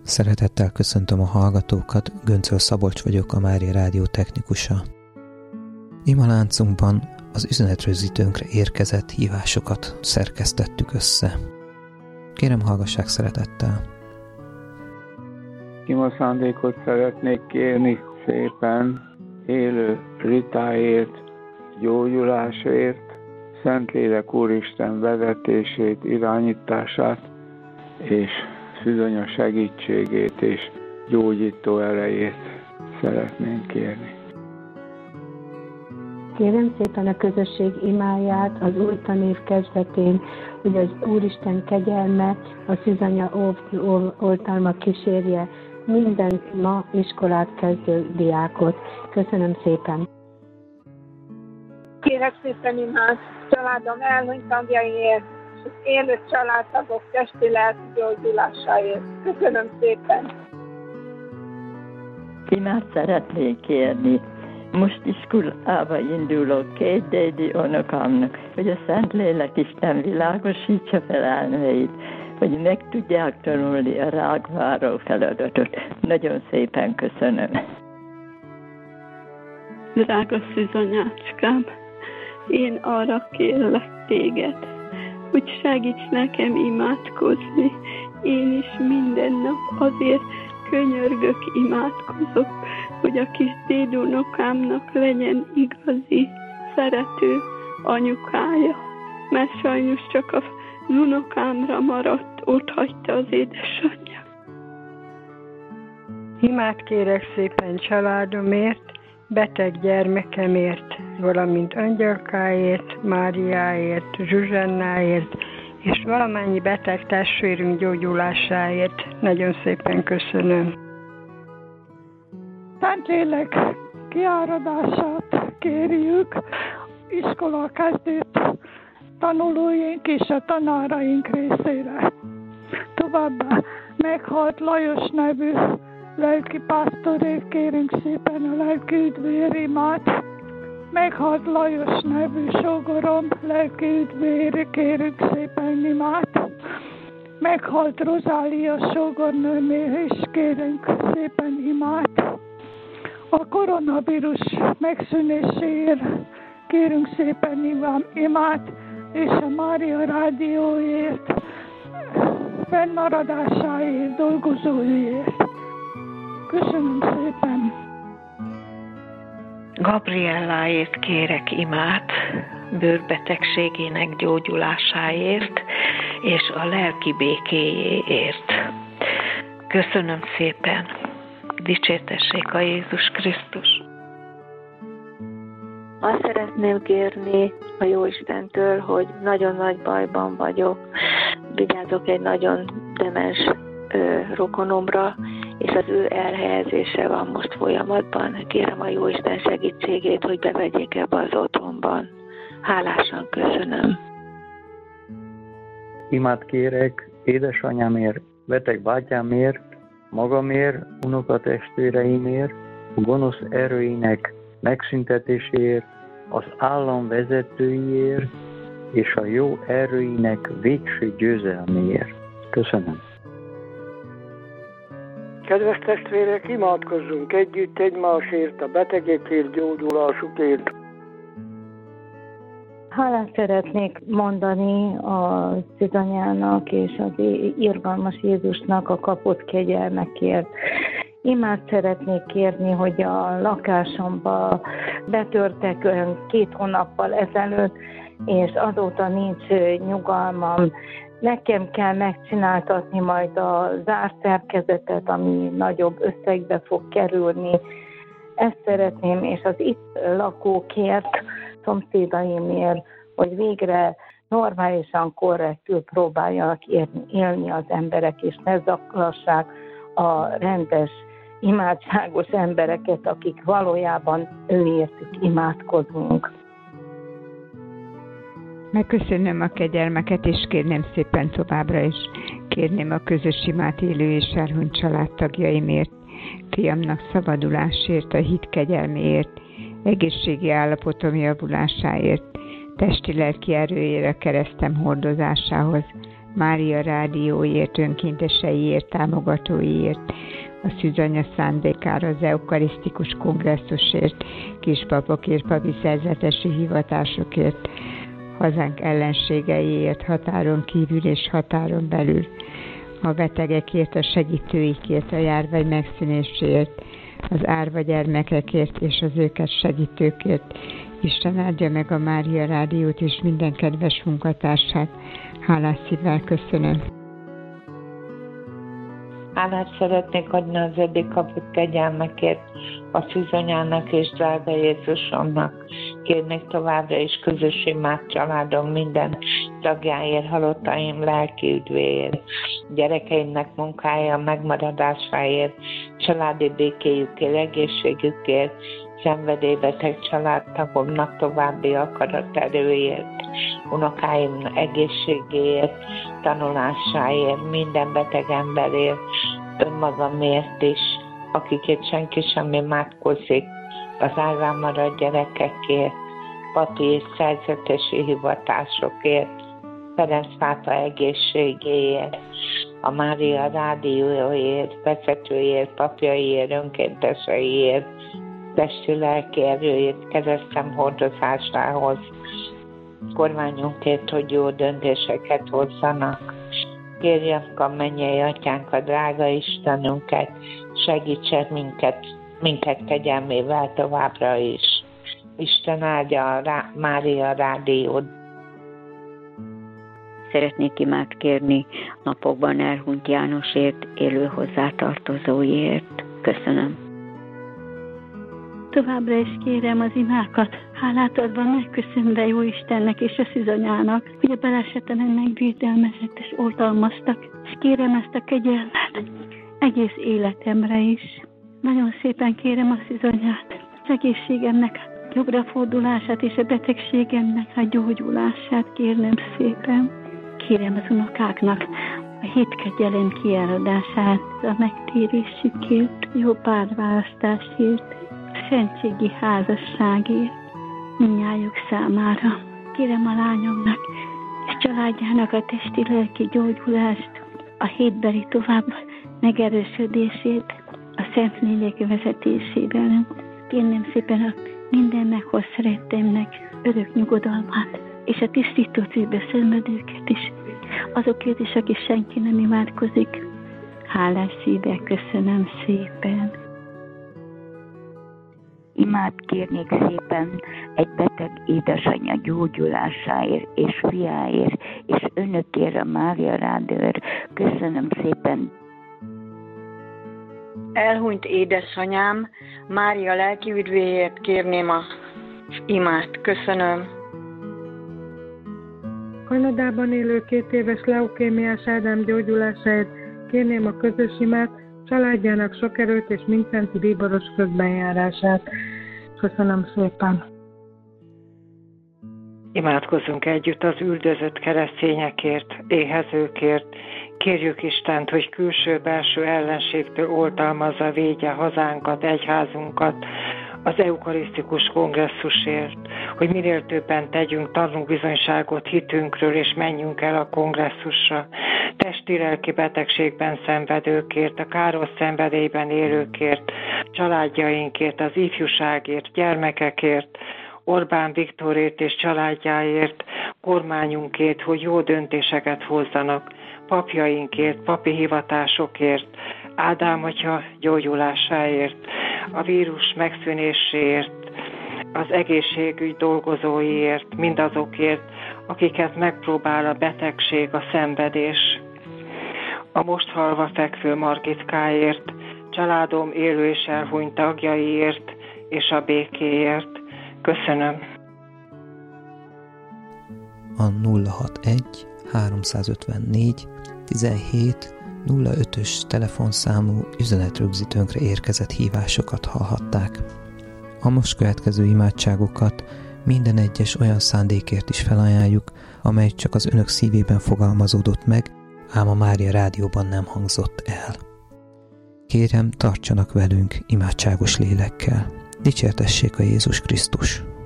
Szeretettel köszöntöm a hallgatókat, Göncöl Szabolcs vagyok, a Mária Rádió technikusa. Imaláncunkban az üzenetrögzítőnkre érkezett hívásokat szerkesztettük össze. Kérem, hallgassák szeretettel. Ima szándékot szeretnék kérni szépen élő Ritáért, gyógyulásért, Szentlélek Úristen vezetését, irányítását és Szűzanya segítségét és gyógyító erejét szeretnénk kérni. Kérem szépen a közösség imáját az új tanév kezdetén, hogy az Úristen kegyelme, a Szűzanya oltalma kísérje minden ma iskolát kezdő diákot. Köszönöm szépen! Kérek szépen imát családom elhunyt tagjaiért, és élő családtagok testi lelki gyógyulásáért. Köszönöm szépen! Imát szeretnék kérni. Most iskolába indulok 2 dédi unokámnak, hogy a Szentlélek Isten világosítsa fel elméit, hogy meg tudják tanulni a rákváró feladatot. Nagyon szépen köszönöm. Drága Szűzanyácskám, én arra kérlek téged, hogy segíts nekem imádkozni. Én is minden nap azért könyörgök, imádkozok, hogy a kis dédunokámnak legyen igazi, szerető anyukája. Mert sajnos csak az unokámra maradt, ott hagyta az édesanyja. Imát kérek szépen családomért, beteg gyermekemért, valamint Angyalkáért, Máriáért, Zsuzsannáért, és valamennyi beteg testvérünk gyógyulásáért. Nagyon szépen köszönöm. Szentlélek kiáradását kérjük iskola kezdőt tanulóink és a tanáraink részére. Továbbá meghalt Lajos nevű lelkipásztorért kérünk szépen a lelki üdvérimát. Meghalt Lajos nevű sógorom lelki üdvére kérünk szépen imát. Meghalt Rozália sógornőmére is kérünk szépen imát. A koronavírus megszűnéséért kérünk szépen imát, és a Mária Rádióért, fennmaradásáért, dolgozóért. Köszönöm szépen! Gabrielláért kérek imát, bőrbetegségének gyógyulásáért, és a lelki békéjéért. Köszönöm szépen! Dicsértessék a Jézus Krisztus! Azt szeretném kérni a Jóistentől, hogy nagyon nagy bajban vagyok. Vigyázok egy nagyon demens rokonomra, és az ő elhelyezése van most folyamatban. Kérem a Jóisten segítségét, hogy bevegyék ebbe az otthonban. Hálásan köszönöm. Imát kérek édesanyámért, beteg bátyámért, magamért, unokatestvéreimért, a gonosz erőinek megszüntetéséért, az állam vezetőiért és a jó erőinek végső győzelméért. Köszönöm. Kedves testvérek, imádkozzunk együtt egymásért, a betegekért, gyógyulásukért. Hálát szeretnék mondani a Szűzanyának és az irgalmas Jézusnak a kapott kegyelmekért. Imát szeretnék kérni, hogy a lakásomba betörtek 2 hónappal ezelőtt, és azóta nincs nyugalmam. Nekem kell megcsináltatni majd a zárszerkezetet, ami nagyobb összegbe fog kerülni. Ezt szeretném, és az itt lakókért, szomszédaimért, hogy végre normálisan, korrektül próbáljanak élni az emberek, és ne zaklassák a rendes, imádságos embereket, akik valójában őértük imádkozunk. Megköszönöm a kegyelmeket, és kérném szépen továbbra is. Kérném a közös imát élő és elhunyt családtagjaimért, fiamnak szabadulásért, a hit kegyelméért, egészségi állapotom javulásáért, testi-lelki erőjére keresztem hordozásához, Mária Rádióért, önkénteseiért, támogatóiért, a Szűzanya szándékára, az eukarisztikus kongresszusért, kispapokért, papi szerzetesi hivatásokért, hazánk ellenségeiért, határon kívül és határon belül, a betegekért, a segítőikért, a járvány megszűnéséért, az árva gyermekekért és az őket segítőkért. Isten áldja meg a Mária Rádiót és minden kedves munkatársát. Hálás szívvel köszönöm. Hálát szeretnék adni az eddig kapott kegyelmekért, a Szűzanyának és drága Jézusomnak. Kérnék továbbra is közös imát családom minden tagjáért, halottaim lelki üdvéért, gyerekeimnek munkája megmaradásáért, családi békéjükért, egészségükért, szenvedélybeteg családtagomnak további akaraterőért, unokáim egészségéért, tanulásáért, minden beteg emberért, önmagamért is, akikért senki sem imádkozik, az árván maradt gyerekekért, papi és szerzetesi hivatásokért, Ferenc pápa egészségéért, a Mária Rádióért, vezetőért, papjaiért, önkénteseiért, testi lelki erőért, keresztem hordozásához, kormányunkért, hogy jó döntéseket hozzanak. Kérjem a mennyei atyánk, a drága Istenünket, segítsen minket kegyelmével továbbra is. Isten áldja a Mária Rádiót. Szeretnék imát kérni napokban elhunyt Jánosért, élő hozzátartozóiért. Köszönöm. Továbbra is kérem az imákat, hálát adva megköszönve jó Istennek és a Szűzanyának, hogy a balesetemen megvédelmezett és oltalmaztak, és kérem ezt a kegyelmet egész életemre is. Nagyon szépen kérem a Szűzanyát, az egészségemnek jobbra fordulását és a betegségemnek a gyógyulását kérnem szépen. Kérem az unokáknak a hitkegyelem kiáradását, a megtérésükért, jó párválasztásért, szentségi házasságért, mindnyájuk számára. Kérem a lányomnak és családjának a testi-lelki gyógyulást, a hétbeli tovább megerősödését, a Szentlélek vezetésében. Kérnem szépen a minden meghoz szerettemnek örök nyugodalmát, és a tisztító tűzbe szenvedőket is, azokért is, akik senki nem imádkozik. Hálás szívvel köszönöm szépen. Imát kérnék szépen egy beteg édesanyja gyógyulásáért és fiáért, és önökért a Mária Rádióért. Köszönöm szépen. Elhunyt édesanyám, Mária lelki üdvéért kérném az imát. Köszönöm. Kanadában élő 2 éves leukémiás Ádám gyógyulásáért kérném a közös imát, családjának sok erőt és mindszenti bíboros közbenjárását. Köszönöm szépen. Imádkozzunk együtt az üldözött keresztényekért, éhezőkért. Kérjük Istent, hogy külső-belső ellenségtől oltalmazza, védje hazánkat, egyházunkat, az eukarisztikus kongresszusért, hogy minél többen tegyünk tanúbizonyságot hitünkről, és menjünk el a kongresszusra. Testi-lelki betegségben szenvedőkért, a káros szenvedélyben élőkért, családjainkért, az ifjúságért, gyermekekért, Orbán Viktorért és családjáért, kormányunkért, hogy jó döntéseket hozzanak, papjainkért, papi hivatásokért, Ádám atya gyógyulásáért, a vírus megszűnéséért, az egészségügy dolgozóiért, mindazokért, akiket megpróbál a betegség, a szenvedés. A most halva fekvő Margitkáért, családom élő és elhunyt tagjaiért és a békéért. Köszönöm. A 061 354 17 05-ös telefonszámú üzenetrögzítőnkre érkezett hívásokat hallhatták. A most következő imádságokat minden egyes olyan szándékért is felajánljuk, amely csak az önök szívében fogalmazódott meg, ám a Mária Rádióban nem hangzott el. Kérem, tartsanak velünk imádságos lélekkel. Dicsértessék a Jézus Krisztus!